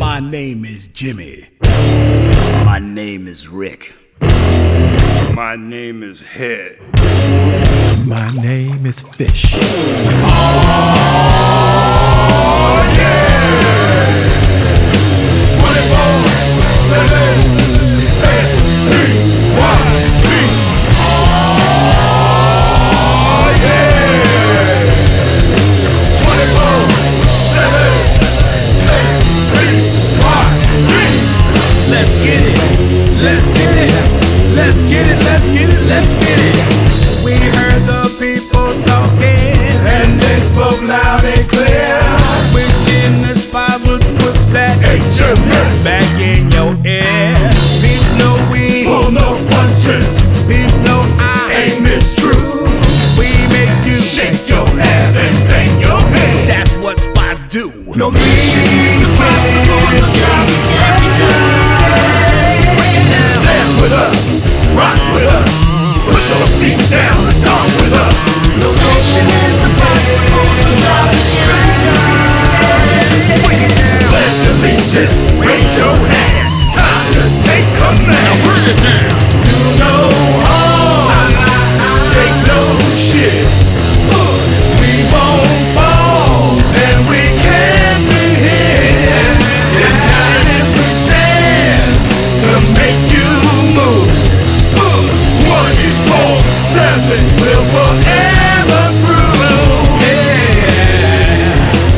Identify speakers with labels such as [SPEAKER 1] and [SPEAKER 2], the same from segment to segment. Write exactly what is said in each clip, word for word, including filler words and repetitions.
[SPEAKER 1] My name is Jimmy.
[SPEAKER 2] My name is Rick.
[SPEAKER 3] My name is Head.
[SPEAKER 1] My name is Fish.
[SPEAKER 3] Oh, yeah! twenty-four seven S P Y C. Oh, yeah! twenty-four seven S P Y C.
[SPEAKER 1] Let's get it. Let's get it. Let's get it. Let's get it. Let's get it. We heard the people talking,
[SPEAKER 3] And they spoke loud and clear.
[SPEAKER 1] which in the spot would put that
[SPEAKER 3] H M S.
[SPEAKER 1] back in your ear. Peeps know we,
[SPEAKER 3] Pull no punches.
[SPEAKER 1] peeps know I
[SPEAKER 3] Aim is true.
[SPEAKER 1] We make you
[SPEAKER 3] Shake your ass and bang your head.
[SPEAKER 1] That's what spots do.
[SPEAKER 3] No mission is impossible. The job is every day. Stand with us, rock with us, put your feet down and stomp with us. No mission is impossible. The job is every day. Pledge allegiance, raise your hand. Time to take command. Bring it down. Do no harm. Take no shit. We won't fall, and we can't be hit. United we stand to make you move. twenty-four seven will forever prove. Yeah.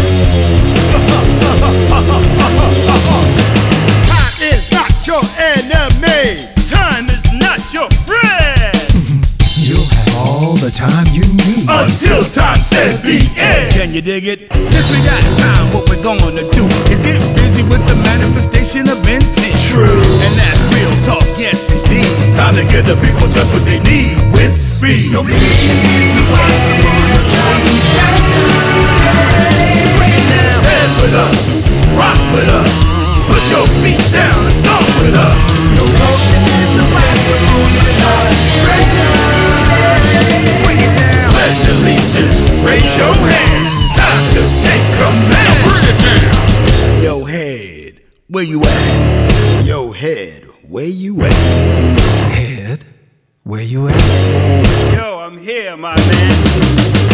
[SPEAKER 1] Time is not your enemy.
[SPEAKER 3] Time is not your friend
[SPEAKER 1] You'll have all the time you need.
[SPEAKER 3] until time says the end.
[SPEAKER 1] Can you dig it? Since we got time, what we're gonna do is get busy with the manifestation of intent.
[SPEAKER 3] True.
[SPEAKER 1] And that's real talk, yes indeed.
[SPEAKER 3] Time to give the people just what they need with speed. No mission is impossible. Your job is stand with us, rock with us, put your feet down and stomp with us. No mission is impossible. Your job is
[SPEAKER 1] Bring it down.
[SPEAKER 3] pledge allegiance, raise your hand. Time to take command. Bring it down.
[SPEAKER 1] Yo, head, where you at?
[SPEAKER 2] Yo, Head, where you at?
[SPEAKER 1] Head, where you at?
[SPEAKER 3] Yo, I'm here, my man.